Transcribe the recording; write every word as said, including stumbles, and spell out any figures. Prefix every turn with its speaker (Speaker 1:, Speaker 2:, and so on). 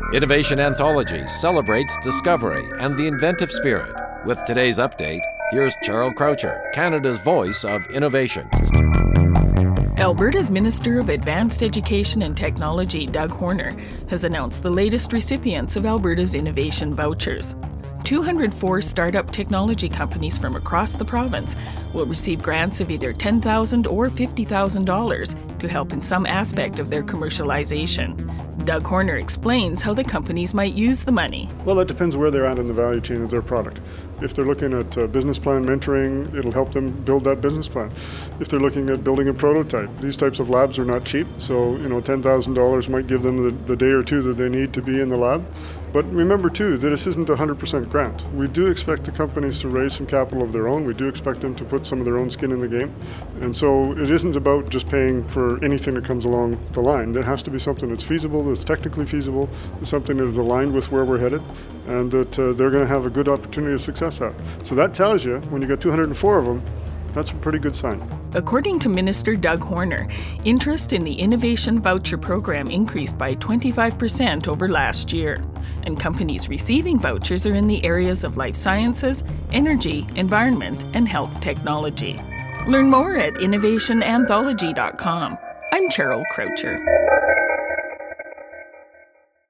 Speaker 1: Innovation Anthology celebrates discovery and the inventive spirit. With today's update, here's Cheryl Croucher, Canada's voice of innovation.
Speaker 2: Alberta's Minister of Advanced Education and Technology, Doug Horner, has announced the latest recipients of Alberta's innovation vouchers. two hundred four startup technology companies from across the province will receive grants of either ten thousand dollars or fifty thousand dollars to help in some aspect of their commercialization. Doug Horner explains how the companies might use the money.
Speaker 3: Well, that depends where they're at in the value chain of their product. If they're looking at uh, business plan mentoring, it'll help them build that business plan. If they're looking at building a prototype, these types of labs are not cheap, so you know, ten thousand dollars might give them the, the day or two that they need to be in the lab. But remember too that this isn't a one hundred percent grant. We do expect the companies to raise some capital of their own. We do expect them to put some of their own skin in the game. And so it isn't about just paying for anything that comes along the line. There has to be something that's feasible, that's technically feasible, something that is aligned with where we're headed, and that uh, they're going to have a good opportunity of success at. So that tells you, when you get two hundred four of them, that's a pretty good sign.
Speaker 2: According to Minister Doug Horner, interest in the Innovation Voucher Program increased by twenty-five percent over last year, and companies receiving vouchers are in the areas of life sciences, energy, environment, and health technology. Learn more at innovation anthology dot com. I'm Cheryl Croucher.